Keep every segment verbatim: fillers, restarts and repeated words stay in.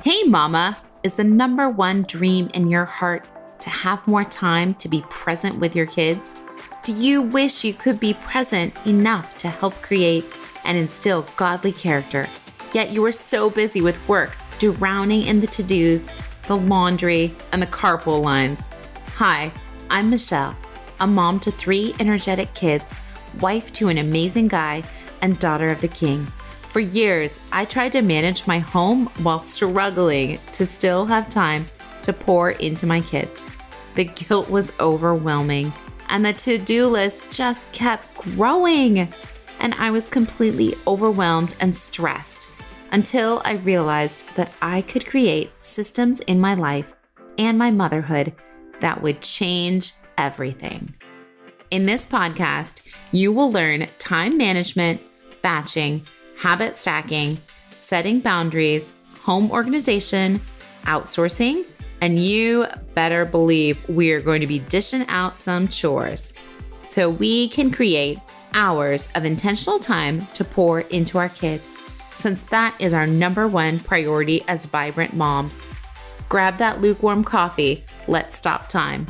Hey mama, is the number one dream in your heart to have more time to be present with your kids? Do you wish you could be present enough to help create and instill godly character, yet you are so busy with work, drowning in the to-dos, the laundry, and the carpool lines? Hi, I'm Michelle, a mom to three energetic kids, wife to an amazing guy, and daughter of the king. For years, I tried to manage my home while struggling to still have time to pour into my kids. The guilt was overwhelming, and the to-do list just kept growing. And I was completely overwhelmed and stressed until I realized that I could create systems in my life and my motherhood that would change everything. In this podcast, you will learn time management, batching, habit stacking, setting boundaries, home organization, outsourcing, and you better believe we are going to be dishing out some chores so we can create hours of intentional time to pour into our kids, since that is our number one priority as vibrant moms. Grab that lukewarm coffee. Let's stop time.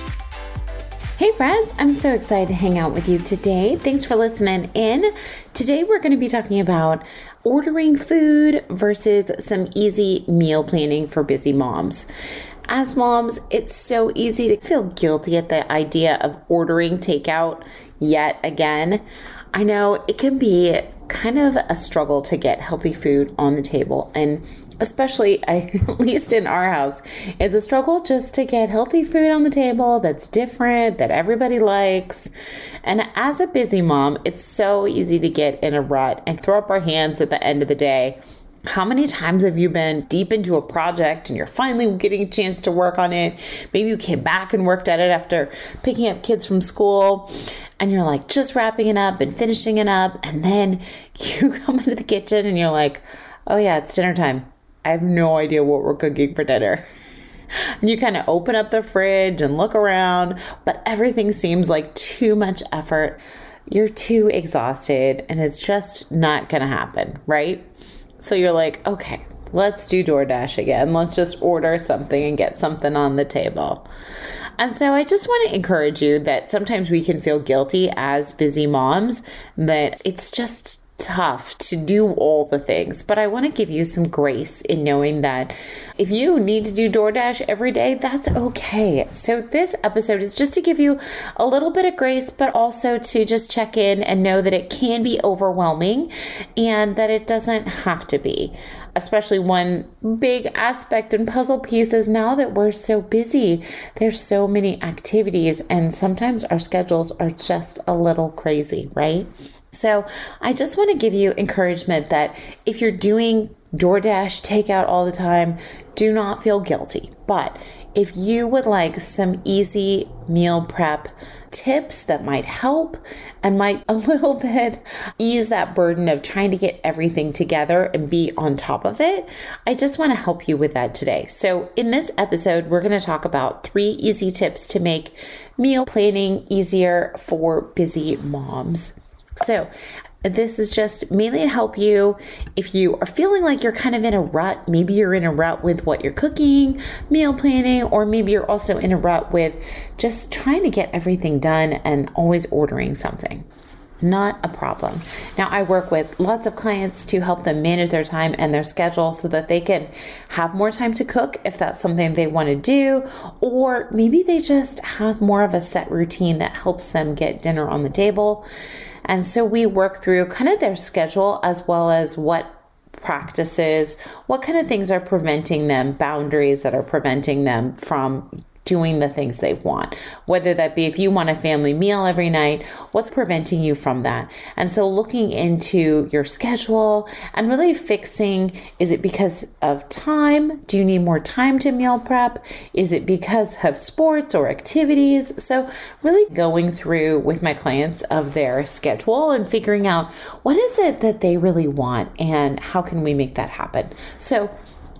Hey friends, I'm so excited to hang out with you today. Thanks for listening in. Today we're going to be talking about ordering food versus some easy meal planning for busy moms. As moms, it's so easy to feel guilty at the idea of ordering takeout yet again. I know it can be kind of a struggle to get healthy food on the table, and especially, at least in our house, it's a struggle just to get healthy food on the table that's different, that everybody likes. And as a busy mom, it's so easy to get in a rut and throw up our hands at the end of the day. How many times have you been deep into a project and you're finally getting a chance to work on it? Maybe you came back and worked at it after picking up kids from school, and you're like just wrapping it up and finishing it up. And then you come into the kitchen and you're like, oh yeah, it's dinner time. I have no idea what we're cooking for dinner. And you kind of open up the fridge and look around, but everything seems like too much effort. You're too exhausted and it's just not going to happen, right? So you're like, okay, let's do DoorDash again. Let's just order something and get something on the table. And so I just want to encourage you that sometimes we can feel guilty as busy moms, that it's just tough to do all the things. But I want to give you some grace in knowing that if you need to do DoorDash every day, that's okay. So this episode is just to give you a little bit of grace, but also to just check in and know that it can be overwhelming and that it doesn't have to be. Especially one big aspect and puzzle piece is now that we're so busy, there's so many activities, and sometimes our schedules are just a little crazy, right? So I just want to give you encouragement that if you're doing DoorDash takeout all the time, do not feel guilty. But if you would like some easy meal prep tips that might help and might a little bit ease that burden of trying to get everything together and be on top of it, I just want to help you with that today. So in this episode, we're going to talk about three easy tips to make meal planning easier for busy moms. So this is just mainly to help you if you are feeling like you're kind of in a rut. Maybe you're in a rut with what you're cooking, meal planning, or maybe you're also in a rut with just trying to get everything done and always ordering something. Not a problem. Now, I work with lots of clients to help them manage their time and their schedule so that they can have more time to cook if that's something they want to do, or maybe they just have more of a set routine that helps them get dinner on the table. And so we work through kind of their schedule as well as what practices, what kind of things are preventing them, boundaries that are preventing them from doing the things they want, whether that be if you want a family meal every night, what's preventing you from that? And so looking into your schedule and really fixing, is it because of time? Do you need more time to meal prep? Is it because of sports or activities? So really going through with my clients of their schedule and figuring out what is it that they really want and how can we make that happen? So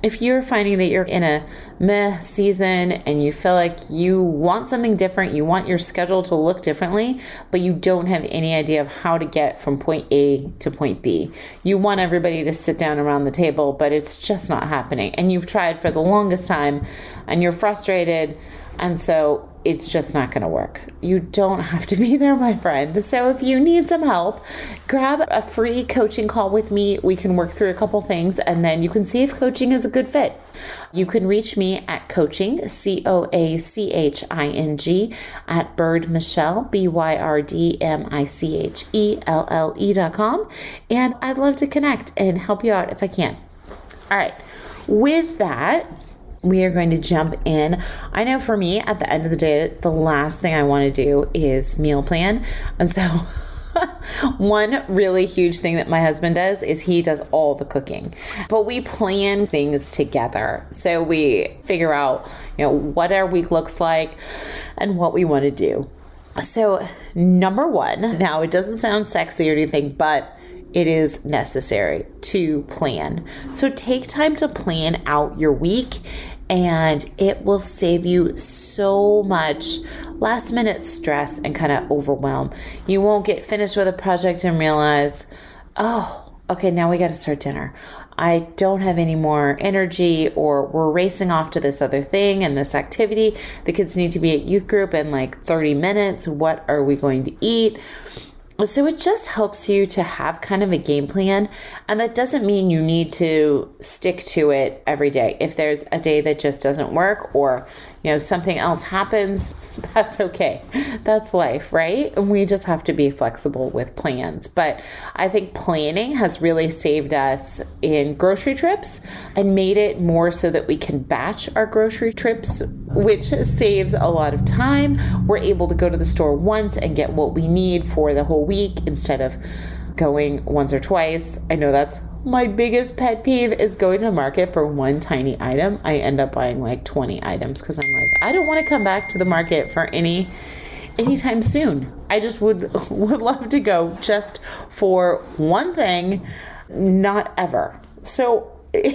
if you're finding that you're in a meh season and you feel like you want something different, you want your schedule to look differently, but you don't have any idea of how to get from point A to point B. You want everybody to sit down around the table, but it's just not happening. And you've tried for the longest time and you're frustrated. And so it's just not going to work. You don't have to be there, my friend. So if you need some help, grab a free coaching call with me. We can work through a couple things and then you can see if coaching is a good fit. You can reach me at coaching, C O A C H I N G, at Byrd Michelle, B Y R D M I C H E L L E dot com. And I'd love to connect and help you out if I can. All right. With that, we are going to jump in. I know for me, at the end of the day, the last thing I want to do is meal plan. And so one really huge thing that my husband does is he does all the cooking, but we plan things together. So we figure out, you know, what our week looks like and what we want to do. So number one, now it doesn't sound sexy or anything, but it is necessary to plan. So take time to plan out your week and it will save you so much last minute stress and kind of overwhelm. You won't get finished with a project and realize, oh, okay, now we got to start dinner. I don't have any more energy, or we're racing off to this other thing and this activity. The kids need to be at youth group in like thirty minutes. What are we going to eat? So it just helps you to have kind of a game plan. And that doesn't mean you need to stick to it every day. If there's a day that just doesn't work, or, you know, something else happens, that's okay. That's life, right? And we just have to be flexible with plans. But I think planning has really saved us in grocery trips and made it more so that we can batch our grocery trips, which saves a lot of time. We're able to go to the store once and get what we need for the whole week instead of going once or twice. I know that's my biggest pet peeve, is going to the market for one tiny item. I end up buying like twenty items because I'm like, I don't want to come back to the market for any anytime soon. I just would would love to go just for one thing, not ever. So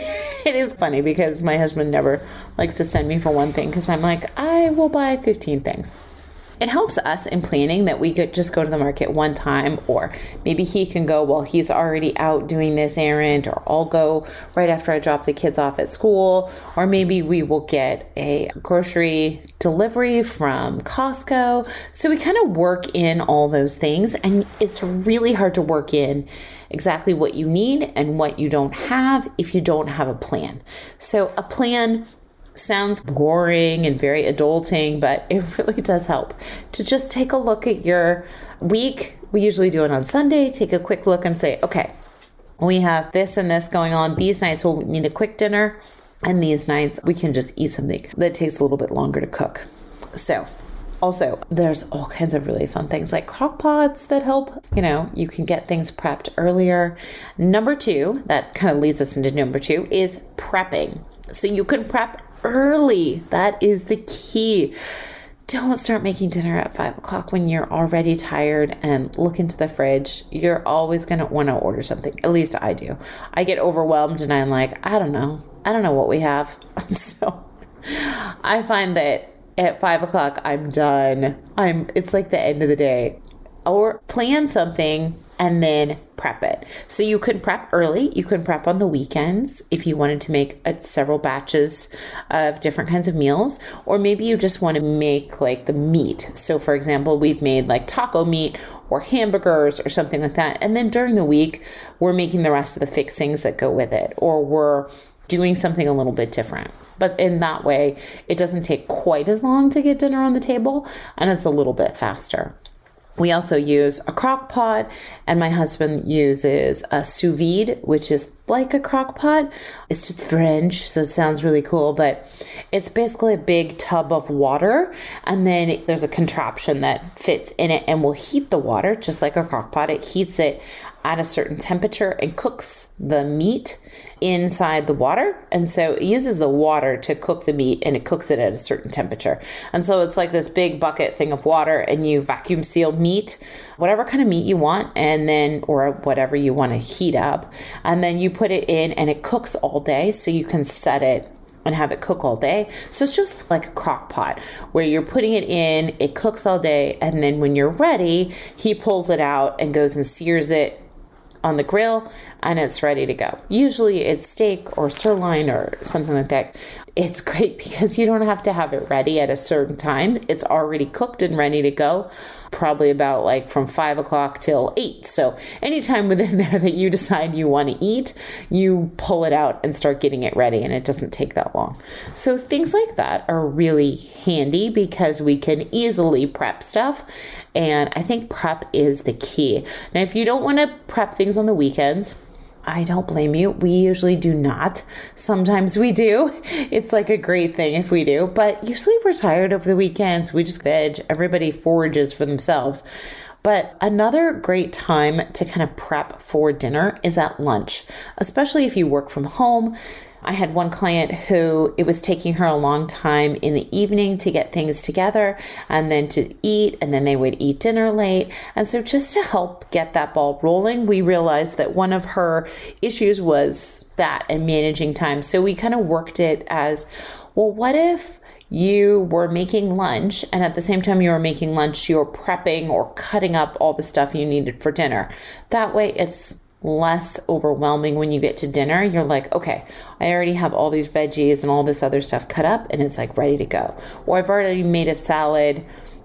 it is funny because my husband never likes to send me for one thing because I'm like, I will buy fifteen things. It helps us in planning that we could just go to the market one time, or maybe he can go while he's already out doing this errand, or I'll go right after I drop the kids off at school, or maybe we will get a grocery delivery from Costco. So we kind of work in all those things, and it's really hard to work in exactly what you need and what you don't have if you don't have a plan. So a plan sounds boring and very adulting, but it really does help to just take a look at your week. We usually do it on Sunday. Take a quick look and say, okay, we have this and this going on. These nights we'll need a quick dinner, and these nights we can just eat something that takes a little bit longer to cook. So also, there's all kinds of really fun things like crock pots that help. You know, you can get things prepped earlier. Number two, that kind of leads us into number two, is prepping. So you can prep early. That is the key. Don't start making dinner at five o'clock when you're already tired and look into the fridge. You're always going to want to order something. At least I do. I get overwhelmed and I'm like, I don't know. I don't know what we have. So I find that at five o'clock, I'm done. I'm, it's like the end of the day. Or plan something and then prep it. So you can prep early. You can prep on the weekends if you wanted to make a, several batches of different kinds of meals, or maybe you just want to make like the meat. So for example, we've made like taco meat or hamburgers or something like that. And then during the week, we're making the rest of the fixings that go with it, or we're doing something a little bit different. But in that way, it doesn't take quite as long to get dinner on the table, and it's a little bit faster. We also use a crock pot, and my husband uses a sous vide, which is like a crock pot. It's just French, so it sounds really cool, but it's basically a big tub of water, and then there's a contraption that fits in it and will heat the water just like a crock pot. It heats it at a certain temperature and cooks the meat inside the water. And so it uses the water to cook the meat, and it cooks it at a certain temperature. And so it's like this big bucket thing of water, and you vacuum seal meat, whatever kind of meat you want, and then, or whatever you want to heat up. And then you put it in and it cooks all day. So you can set it and have it cook all day. So it's just like a crock pot where you're putting it in, it cooks all day. And then when you're ready, he pulls it out and goes and sears it on the grill, and it's ready to go. Usually it's steak or sirloin or something like that. It's great because you don't have to have it ready at a certain time. It's already cooked and ready to go, probably about like from five o'clock till eight. So anytime within there that you decide you want to eat, you pull it out and start getting it ready, and it doesn't take that long. So things like that are really handy because we can easily prep stuff. And I think prep is the key. Now, if you don't want to prep things on the weekends, I don't blame you. We usually do not. Sometimes we do. It's like a great thing if we do. But usually we're tired over the weekends. We just veg. Everybody forages for themselves. But another great time to kind of prep for dinner is at lunch, especially if you work from home. I had one client who it was taking her a long time in the evening to get things together and then to eat, and then they would eat dinner late. And so just to help get that ball rolling, we realized that one of her issues was that and managing time. So we kind of worked it as, well, what if you were making lunch, and at the same time you were making lunch, you were prepping or cutting up all the stuff you needed for dinner. That way it's less overwhelming when you get to dinner. You're like, okay, I already have all these veggies and all this other stuff cut up, and it's like ready to go. Or I've already made a salad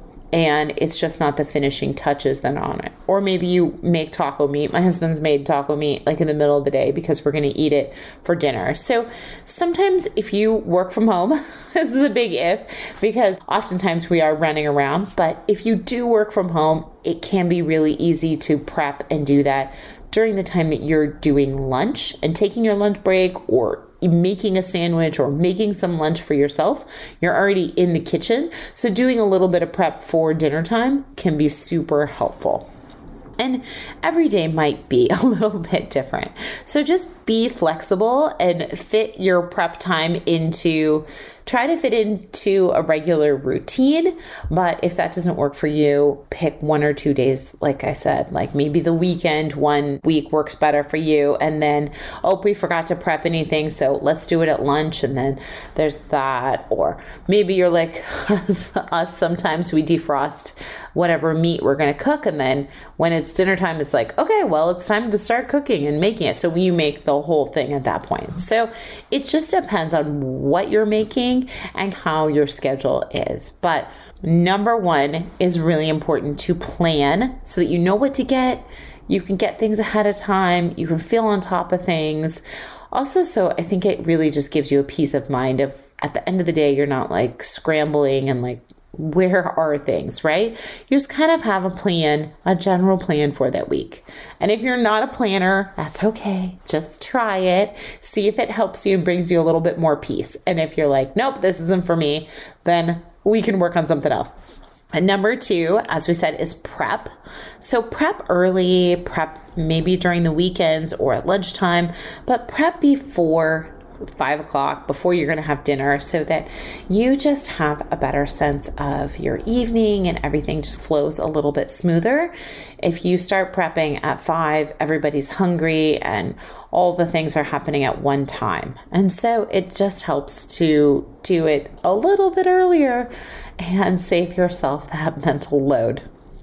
and it's just not the finishing touches then on it. Or maybe you make taco meat. My husband's made taco meat like in the middle of the day because we're going to eat it for dinner. So sometimes if you work from home, this is a big if, because oftentimes we are running around, but if you do work from home, it can be really easy to prep and do that during the time that you're doing lunch and taking your lunch break, or making a sandwich or making some lunch for yourself. You're already in the kitchen. So doing a little bit of prep for dinner time can be super helpful. And every day might be a little bit different. So just be flexible and fit your prep time into, try to fit into a regular routine. But if that doesn't work for you, pick one or two days, like I said, like maybe the weekend one week works better for you. And then, oh, we forgot to prep anything, so let's do it at lunch. And then there's that. Or maybe you're like us, us sometimes we defrost whatever meat we're going to cook. And then when it's dinner time, it's like, okay, well, it's time to start cooking and making it. So you make the whole thing at that point. So it just depends on what you're making and how your schedule is. But number one is really important to plan so that you know what to get. You can get things ahead of time. You can feel on top of things. Also, so I think it really just gives you a peace of mind of at the end of the day, you're not like scrambling and like, where are things, right? You just kind of have a plan, a general plan for that week. And if you're not a planner, that's okay. Just try it. See if it helps you and brings you a little bit more peace. And if you're like, nope, this isn't for me, then we can work on something else. And number two, as we said, is prep. So prep early, prep maybe during the weekends or at lunchtime, but prep before five o'clock, before you're going to have dinner, so that you just have a better sense of your evening and everything just flows a little bit smoother. If you start prepping at five, everybody's hungry and all the things are happening at one time. And so it just helps to do it a little bit earlier and save yourself that mental load.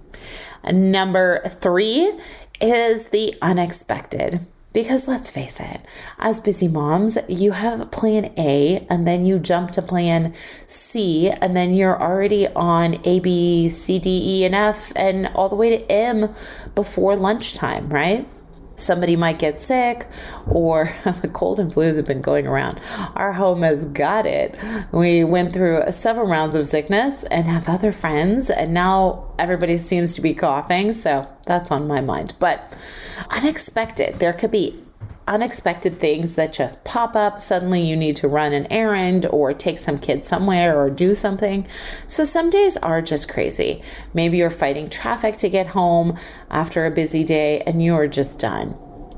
And number three is the unexpected. Because let's face it, as busy moms, you have plan A and then you jump to plan C and then you're already on A, B, C, D, E, and F and all the way to M before lunchtime, right? Somebody might get sick, or the cold and flus have been going around. Our home has got it. We went through several rounds of sickness and have other friends, and now everybody seems to be coughing. So that's on my mind. But unexpected, there could be unexpected things that just pop up. Suddenly you need to run an errand or take some kids somewhere or do something. So some days are just crazy. Maybe you're fighting traffic to get home after a busy day and you're just done.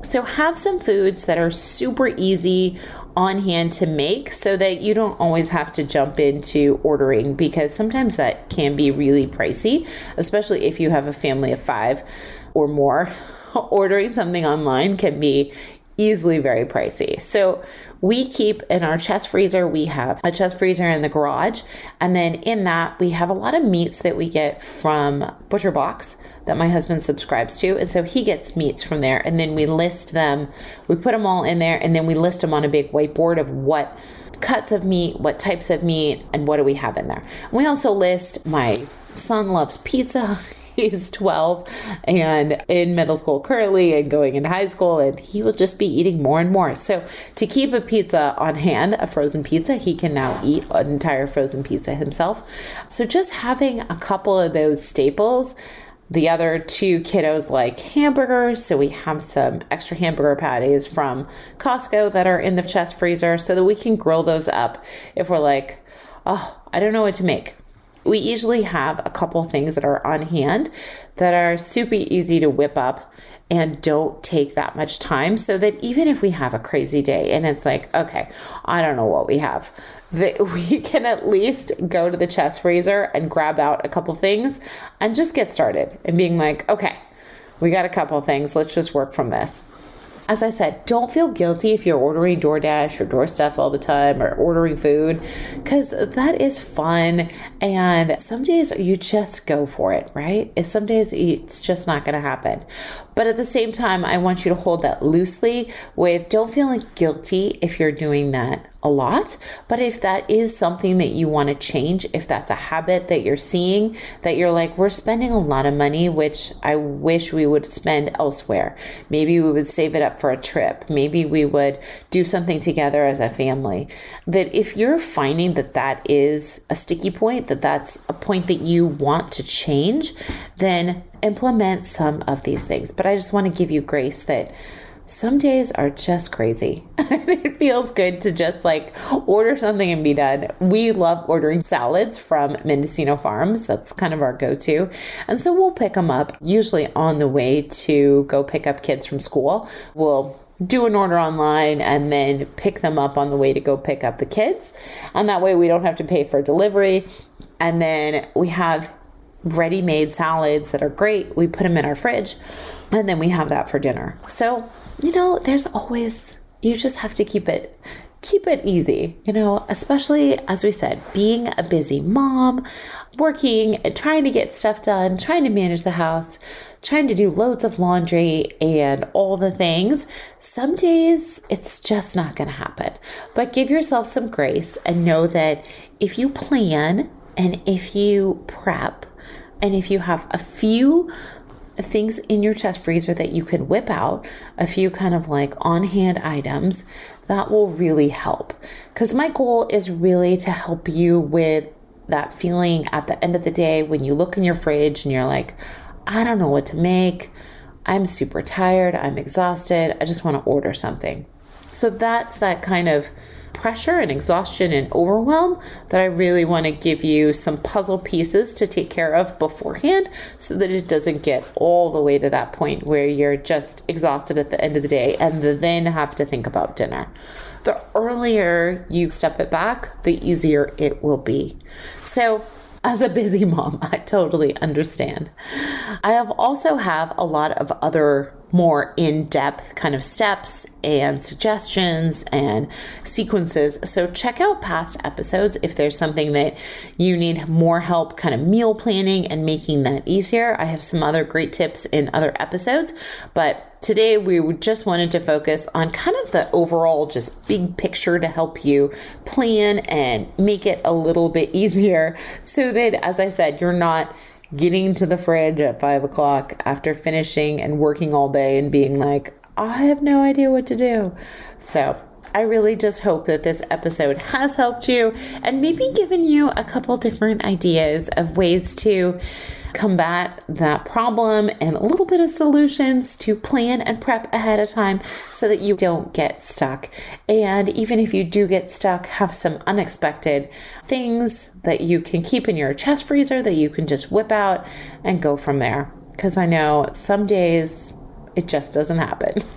So have some foods that are super easy on hand to make so that you don't always have to jump into ordering, because sometimes that can be really pricey, especially if you have a family of five or more. Ordering something online can be easily very pricey. So we keep in our chest freezer, we have a chest freezer in the garage. And then in that, we have a lot of meats that we get from Butcher Box that my husband subscribes to. And so he gets meats from there. And then we list them, we put them all in there, and then we list them on a big whiteboard of what cuts of meat, what types of meat, and what do we have in there. We also list, my son loves pizza. He's twelve and in middle school currently and going into high school, and he will just be eating more and more. So to keep a pizza on hand, a frozen pizza, he can now eat an entire frozen pizza himself. So just having a couple of those staples. The other two kiddos like hamburgers, so we have some extra hamburger patties from Costco that are in the chest freezer so that we can grill those up if we're like, oh, I don't know what to make. We usually have a couple things that are on hand that are super easy to whip up and don't take that much time, so that even if we have a crazy day and it's like, okay, I don't know what we have, that we can at least go to the chest freezer and grab out a couple things and just get started and being like, okay, we got a couple things. Let's just work from this. As I said, don't feel guilty if you're ordering DoorDash or DoorStuff all the time or ordering food, because that is fun. And some days you just go for it, right? And some days it's just not going to happen. But at the same time, I want you to hold that loosely with don't feel guilty if you're doing that a lot. But if that is something that you want to change, if that's a habit that you're seeing, that you're like, we're spending a lot of money, which I wish we would spend elsewhere. Maybe we would save it up for a trip. Maybe we would do something together as a family. That if you're finding that that is a sticky point, that that's a point that you want to change, then implement some of these things. But I just want to give you grace that some days are just crazy. It feels good to just like order something and be done. We love ordering salads from Mendocino Farms. That's kind of our go-to. And so we'll pick them up usually on the way to go pick up kids from school. We'll do an order online and then pick them up on the way to go pick up the kids. And that way we don't have to pay for delivery. And then we have ready-made salads that are great. We put them in our fridge and then we have that for dinner. So, you know, there's always, you just have to keep it, keep it easy, you know, especially as we said, being a busy mom, working and trying to get stuff done, trying to manage the house, trying to do loads of laundry and all the things. Some days it's just not going to happen, but give yourself some grace and know that if you plan and if you prep, and if you have a few things in your chest freezer that you can whip out, a few kind of like on-hand items, that will really help. Because my goal is really to help you with that feeling at the end of the day when you look in your fridge and you're like, I don't know what to make. I'm super tired. I'm exhausted. I just want to order something. So that's that kind of pressure and exhaustion and overwhelm that I really want to give you some puzzle pieces to take care of beforehand so that it doesn't get all the way to that point where you're just exhausted at the end of the day and then have to think about dinner. The earlier you step it back, the easier it will be. So as a busy mom, I totally understand. I have also have a lot of other more in-depth kind of steps and suggestions and sequences. So check out past episodes if there's something that you need more help kind of meal planning and making that easier. I have some other great tips in other episodes, but today we just wanted to focus on kind of the overall just big picture to help you plan and make it a little bit easier so that, as I said, you're not getting to the fridge at five o'clock after finishing and working all day and being like, I have no idea what to do. So I really just hope that this episode has helped you and maybe given you a couple different ideas of ways to combat that problem and a little bit of solutions to plan and prep ahead of time so that you don't get stuck. And even if you do get stuck, have some unexpected things that you can keep in your chest freezer that you can just whip out and go from there. Because I know some days it just doesn't happen.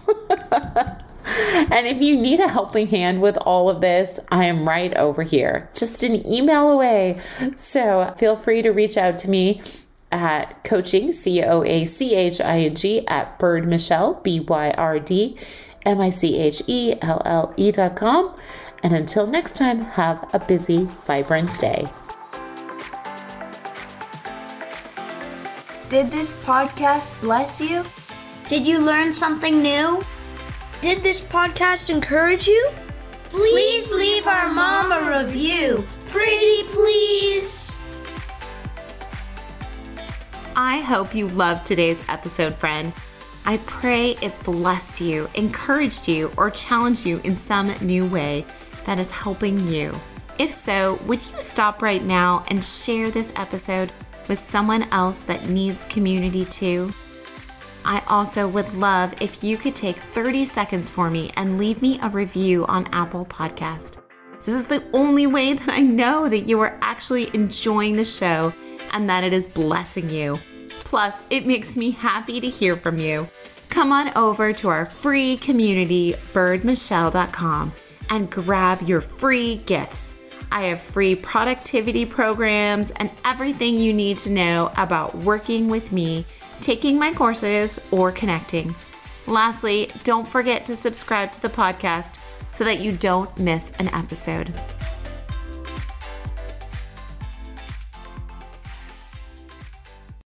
And if you need a helping hand with all of this, I am right over here, just an email away. So feel free to reach out to me at coaching, C O A C H I N G, at Byrd Michelle, B Y R D M I C H E L L E dot com. And until next time, have a busy, vibrant day. Did this podcast bless you? Did you learn something new? Did this podcast encourage you? Please leave our mom a review. Pretty please. I hope you loved today's episode, friend. I pray it blessed you, encouraged you, or challenged you in some new way that is helping you. If so, would you stop right now and share this episode with someone else that needs community too? I also would love if you could take thirty seconds for me and leave me a review on Apple Podcast. This is the only way that I know that you are actually enjoying the show and that it is blessing you. Plus, it makes me happy to hear from you. Come on over to our free community, byrd michelle dot com, and grab your free gifts. I have free productivity programs and everything you need to know about working with me, taking my courses, or connecting. Lastly, don't forget to subscribe to the podcast so that you don't miss an episode.